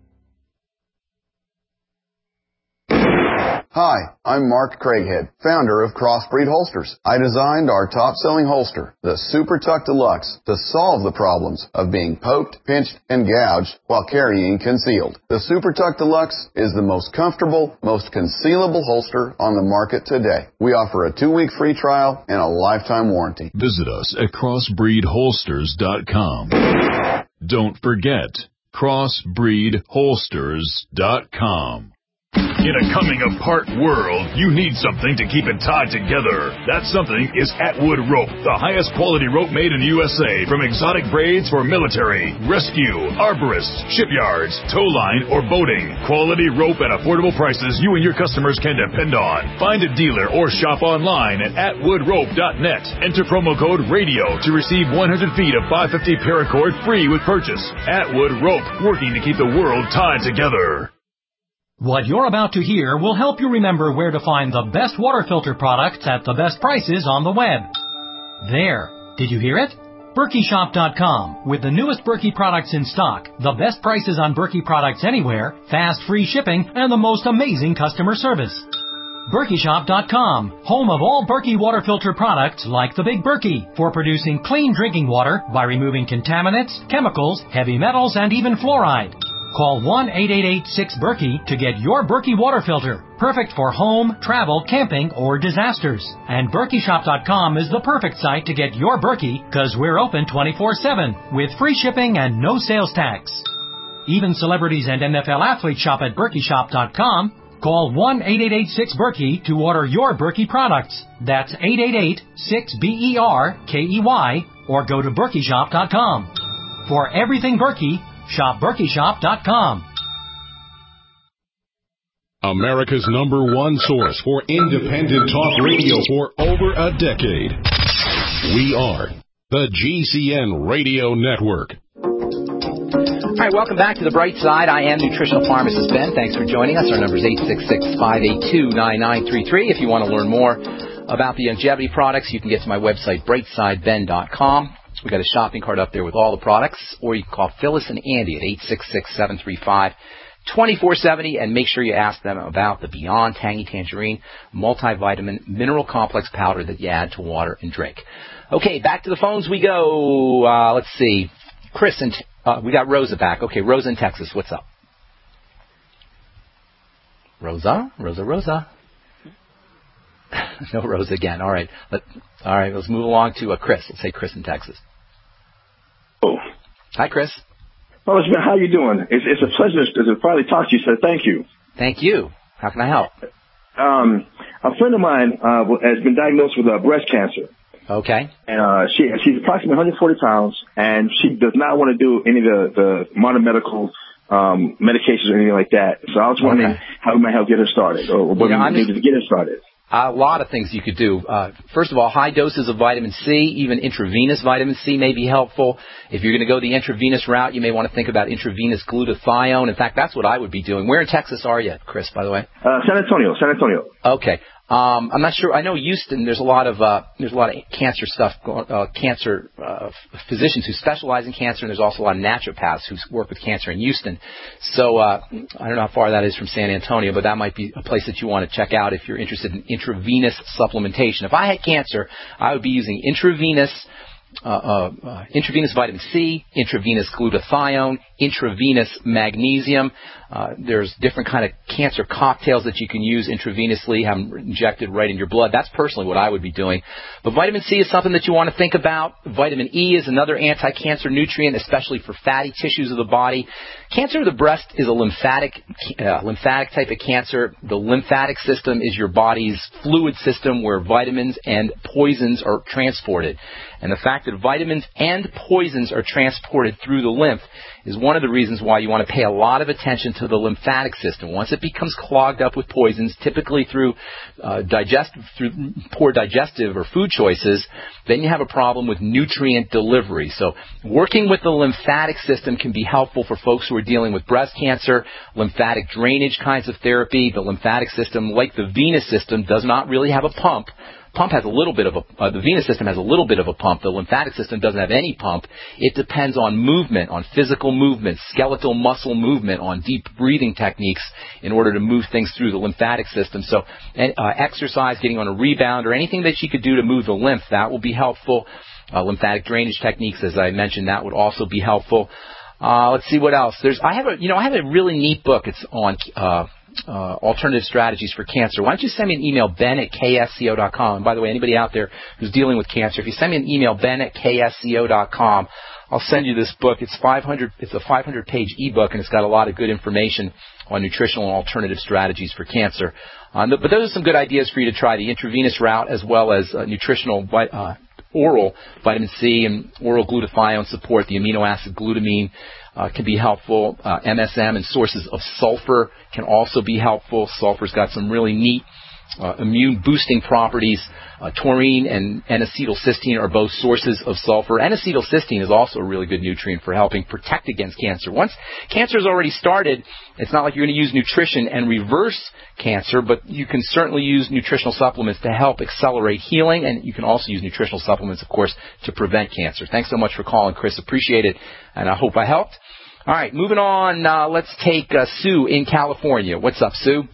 Hi, I'm Mark Craighead, founder of Crossbreed Holsters. I designed our top-selling holster, the Super Tuck Deluxe, to solve the problems of being poked, pinched, and gouged while carrying concealed. The Super Tuck Deluxe is the most comfortable, most concealable holster on the market today. We offer a 2-week free trial and a lifetime warranty. Visit us at crossbreedholsters.com. Don't forget, CrossbreedHolsters.com. In a coming-apart world, you need something to keep it tied together. That something is Atwood Rope, the highest quality rope made in the USA, from exotic braids for military, rescue, arborists, shipyards, tow line, or boating. Quality rope at affordable prices you and your customers can depend on. Find a dealer or shop online at atwoodrope.net. Enter promo code RADIO to receive 100 feet of 550 paracord free with purchase. Atwood Rope, working to keep the world tied together. What you're about to hear will help you remember where to find the best water filter products at the best prices on the web. There. Did you hear it? BerkeyShop.com. With the newest Berkey products in stock, the best prices on Berkey products anywhere, fast free shipping, and the most amazing customer service. BerkeyShop.com, home of all Berkey water filter products like the Big Berkey, for producing clean drinking water by removing contaminants, chemicals, heavy metals, and even fluoride. Call 1-888-6-BERKEY to get your Berkey water filter, perfect for home, travel, camping, or disasters. And BerkeyShop.com is the perfect site to get your Berkey, because we're open 24/7 with free shipping and no sales tax. Even celebrities and NFL athletes shop at BerkeyShop.com. Call 1-888-6-BERKEY to order your Berkey products. That's 888-6-BERKEY, or go to BerkeyShop.com. For everything Berkey, shop BerkeyShop.com. America's #1 source for independent talk radio for over a decade. We are the GCN Radio Network. All right, welcome back to The Bright Side. I am nutritional pharmacist Ben. Thanks for joining us. Our number is 866-582-9933. If you want to learn more about the longevity products, you can get to my website, brightsideben.com. We've got a shopping cart up there with all the products, or you can call Phyllis and Andy at 866-735-2470, and make sure you ask them about the Beyond Tangy Tangerine multivitamin mineral complex powder that you add to water and drink. Okay, back to the phones we go. Let's see. Chris, and we got Rosa back. Okay, Rosa in Texas. What's up? Rosa? No Rosa again. All right. Let's move along to Chris. Let's say Chris in Texas. Oh. Hi, Chris. Oh, how you doing? It's a pleasure to finally talk to you, sir. Thank you. Thank you. How can I help? A friend of mine has been diagnosed with breast cancer. Okay. And she's approximately 140 pounds, and she does not want to do any of the modern medical medications or anything like that. So I was wondering how we might help get her started, or what we need to get her started. A lot of things you could do. First of all, high doses of vitamin C, even intravenous vitamin C may be helpful. If you're going to go the intravenous route, you may want to think about intravenous glutathione. In fact, that's what I would be doing. Where in Texas are you, Chris, by the way? San Antonio. Okay. I'm not sure. I know Houston. There's a lot of cancer stuff. Cancer physicians who specialize in cancer, and there's also a lot of naturopaths who work with cancer in Houston. So I don't know how far that is from San Antonio, but that might be a place that you want to check out if you're interested in intravenous supplementation. If I had cancer, I would be using intravenous vitamin C, intravenous glutathione, intravenous magnesium. There's different kind of cancer cocktails that you can use intravenously, have them injected right in your blood. That's personally what I would be doing. But vitamin C is something that you want to think about. Vitamin E is another anti-cancer nutrient, especially for fatty tissues of the body. Cancer of the breast is a lymphatic type of cancer. The lymphatic system is your body's fluid system where vitamins and poisons are transported. And the fact that vitamins and poisons are transported through the lymph is one of the reasons why you want to pay a lot of attention to the lymphatic system. Once it becomes clogged up with poisons, typically through poor digestive or food choices, then you have a problem with nutrient delivery. So working with the lymphatic system can be helpful for folks who are dealing with breast cancer, lymphatic drainage kinds of therapy. The lymphatic system, like the venous system, does not really have a pump. The venous system has a little bit of a pump. The lymphatic system doesn't have any pump. It depends on movement, on physical movement, skeletal muscle movement, on deep breathing techniques in order to move things through the lymphatic system. So exercise, getting on a rebound, or anything that she could do to move the lymph, that will be helpful. Lymphatic drainage techniques, as I mentioned, that would also be helpful. Let's see what else. I have a really neat book. It's on alternative strategies for cancer. Why don't you send me an email, ben@ksco.com. And by the way, anybody out there who's dealing with cancer, if you send me an email, ben@ksco.com, I'll send you this book. It's a 500-page ebook, and it's got a lot of good information on nutritional and alternative strategies for cancer. But those are some good ideas for you to try, the intravenous route as well as nutritional oral vitamin C and oral glutathione support. The amino acid glutamine can be helpful. MSM and sources of sulfur can also be helpful. Sulfur's got some really neat immune-boosting properties. Taurine and N-acetylcysteine are both sources of sulfur. N-acetylcysteine is also a really good nutrient for helping protect against cancer. Once cancer has already started, it's not like you're going to use nutrition and reverse cancer, but you can certainly use nutritional supplements to help accelerate healing, and you can also use nutritional supplements, of course, to prevent cancer. Thanks so much for calling, Chris. Appreciate it, and I hope I helped. All right, moving on. Let's take Sue in California. What's up, Sue?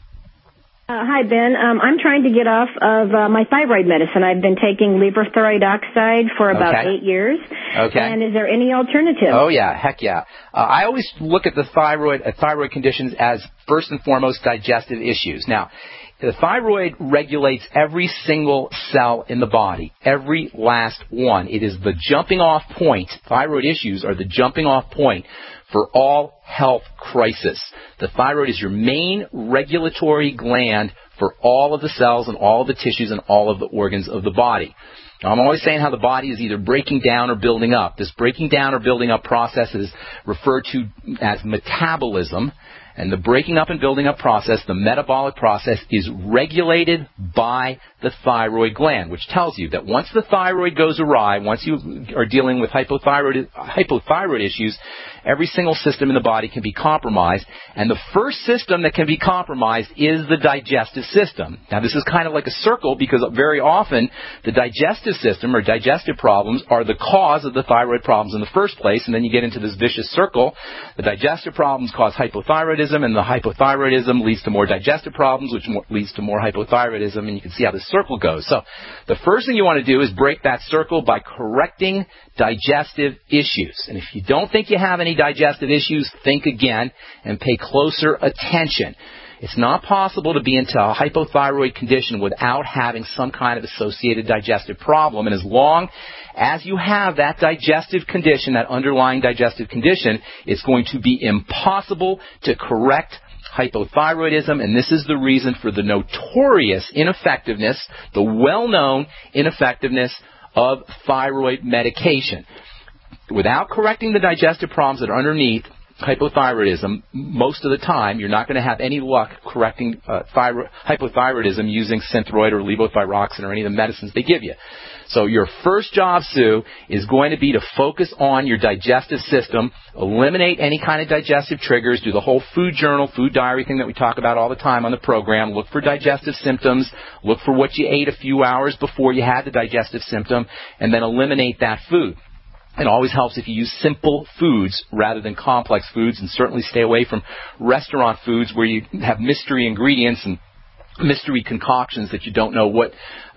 Hi, Ben. I'm trying to get off of my thyroid medicine. I've been taking levothyroid oxide for about 8 years. Okay. And is there any alternative? Oh, yeah. Heck yeah. I always look at the thyroid conditions as first and foremost digestive issues. Now, the thyroid regulates every single cell in the body, every last one. It is the jumping off point. Thyroid issues are the jumping off point for all health crisis. The thyroid is your main regulatory gland for all of the cells and all of the tissues and all of the organs of the body. Now, I'm always saying how the body is either breaking down or building up. This breaking down or building up process is referred to as metabolism. And the breaking up and building up process, the metabolic process, is regulated by the thyroid gland, which tells you that once the thyroid goes awry, once you are dealing with hypothyroid issues, every single system in the body can be compromised. And the first system that can be compromised is the digestive system. Now, this is kind of like a circle because very often the digestive system or digestive problems are the cause of the thyroid problems in the first place. And then you get into this vicious circle. The digestive problems cause hypothyroidism, and the hypothyroidism leads to more digestive problems, which leads to more hypothyroidism, and you can see how this circle goes. So the first thing you want to do is break that circle by correcting digestive issues. And if you don't think you have any digestive issues, think again and pay closer attention. It's not possible to be into a hypothyroid condition without having some kind of associated digestive problem. And as long as you have that digestive condition, that underlying digestive condition, it's going to be impossible to correct hypothyroidism. And this is the reason for the notorious ineffectiveness, the well-known ineffectiveness of thyroid medication. Without correcting the digestive problems that are underneath hypothyroidism, most of the time, you're not going to have any luck correcting hypothyroidism using Synthroid or levothyroxine or any of the medicines they give you. So your first job, Sue, is going to be to focus on your digestive system, eliminate any kind of digestive triggers, do the whole food journal, food diary thing that we talk about all the time on the program, look for digestive symptoms, look for what you ate a few hours before you had the digestive symptom, and then eliminate that food. It always helps if you use simple foods rather than complex foods, and certainly stay away from restaurant foods where you have mystery ingredients and mystery concoctions that you don't know what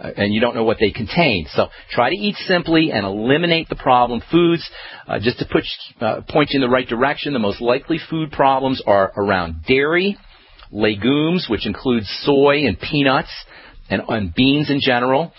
they contain. So try to eat simply and eliminate the problem foods. Just to point you in the right direction, the most likely food problems are around dairy, legumes, which includes soy and peanuts, and beans in general,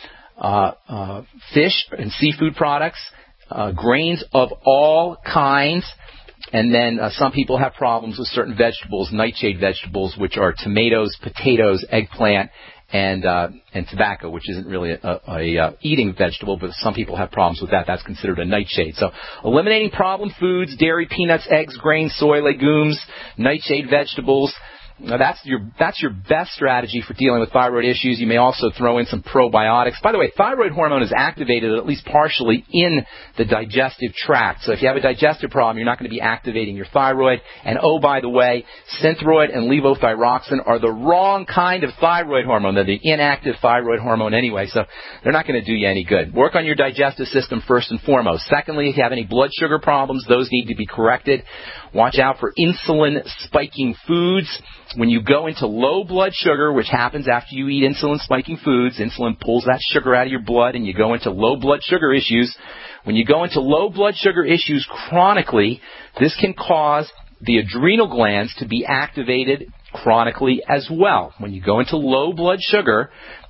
fish and seafood products, grains of all kinds, and then some people have problems with certain vegetables, nightshade vegetables, which are tomatoes, potatoes, eggplant, and tobacco, which isn't really a eating vegetable, but some people have problems with that. That's considered a nightshade. So eliminating problem foods, dairy, peanuts, eggs, grains, soy, legumes, nightshade vegetables. Now, that's your best strategy for dealing with thyroid issues. You may also throw in some probiotics. By the way, thyroid hormone is activated at least partially in the digestive tract. So if you have a digestive problem, you're not going to be activating your thyroid. And oh, by the way, Synthroid and levothyroxine are the wrong kind of thyroid hormone. They're the inactive thyroid hormone anyway, so they're not going to do you any good. Work on your digestive system first and foremost. Secondly, if you have any blood sugar problems, those need to be corrected. Watch out for insulin-spiking foods. When you go into low blood sugar, which happens after you eat insulin-spiking foods, insulin pulls that sugar out of your blood and you go into low blood sugar issues. When you go into low blood sugar issues chronically, this can cause the adrenal glands to be activated chronically as well. When you go into low blood sugar,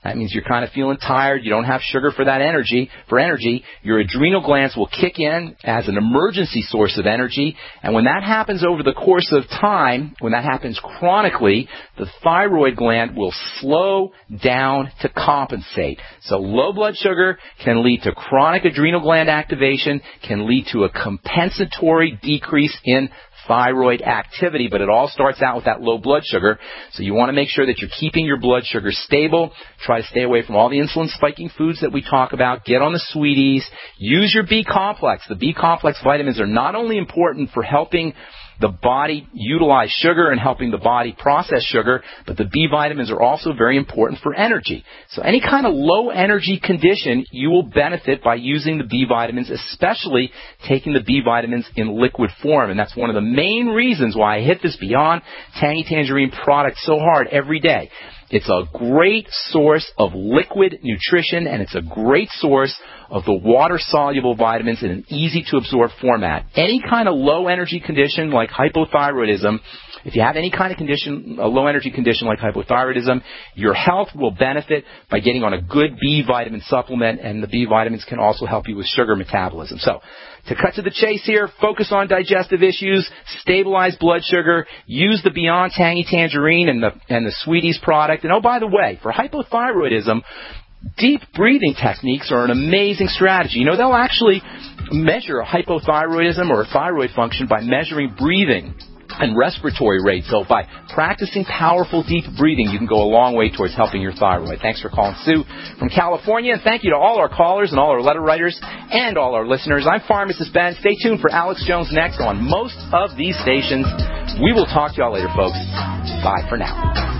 That means you're kind of feeling tired. You don't have sugar for that energy. For energy, your adrenal glands will kick in as an emergency source of energy. And when that happens over the course of time, when that happens chronically, the thyroid gland will slow down to compensate. So low blood sugar can lead to chronic adrenal gland activation, can lead to a compensatory decrease in thyroid activity, but it all starts out with that low blood sugar. So you want to make sure that you're keeping your blood sugar stable. Try to stay away from all the insulin spiking foods that we talk about. Get on the sweeties. Use your B-complex. The B-complex vitamins are not only important for helping the body utilize sugar and helping the body process sugar, but the B vitamins are also very important for energy. So any kind of low energy condition, you will benefit by using the B vitamins, especially taking the B vitamins in liquid form. And that's one of the main reasons why I hit this Beyond Tangy Tangerine product so hard every day. It's a great source of liquid nutrition, and it's a great source of the water-soluble vitamins in an easy-to-absorb format. Any kind of low-energy condition like hypothyroidism, if you have any kind of condition, a low-energy condition like hypothyroidism, your health will benefit by getting on a good B vitamin supplement, and the B vitamins can also help you with sugar metabolism. So, to cut to the chase here, focus on digestive issues, stabilize blood sugar, use the Beyond Tangy Tangerine and the Sweeties product. And oh, by the way, for hypothyroidism, deep breathing techniques are an amazing strategy. You know, they'll actually measure hypothyroidism or thyroid function by measuring breathing and respiratory rate. So by practicing powerful deep breathing, you can go a long way towards helping your thyroid. Thanks for calling Sue from California, and thank you to all our callers and all our letter writers and all our listeners. I'm Pharmacist Ben. Stay tuned for Alex Jones next on most of these stations. We will talk to y'all later, folks. Bye for now.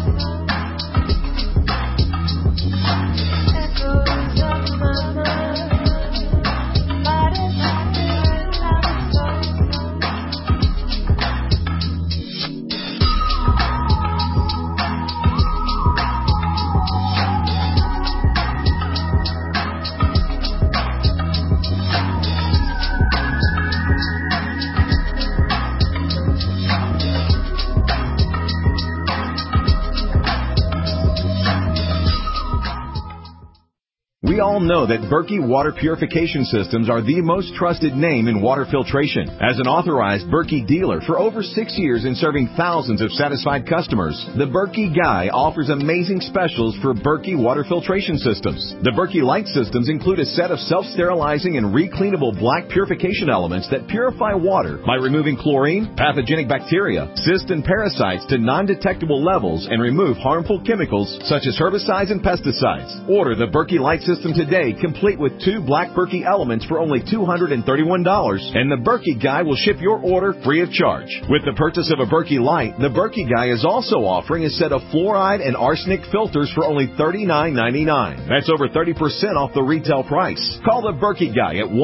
We all know that Berkey Water Purification Systems are the most trusted name in water filtration. As an authorized Berkey dealer for over 6 years and serving thousands of satisfied customers, the Berkey Guy offers amazing specials for Berkey Water Filtration Systems. The Berkey Light Systems include a set of self-sterilizing and recleanable black purification elements that purify water by removing chlorine, pathogenic bacteria, cysts, and parasites to non-detectable levels and remove harmful chemicals such as herbicides and pesticides. Order the Berkey Light System today, complete with 2 black Berkey elements for only $231, and the Berkey Guy will ship your order free of charge. With the purchase of a Berkey Light, the Berkey Guy is also offering a set of fluoride and arsenic filters for only $39.99. That's over 30% off the retail price. Call the Berkey Guy at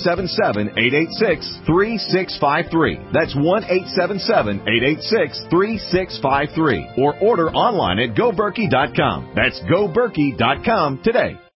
1-877-886-3653. That's 1-877-886-3653. Or order online at GoBerkey.com. That's GoBerkey.com today.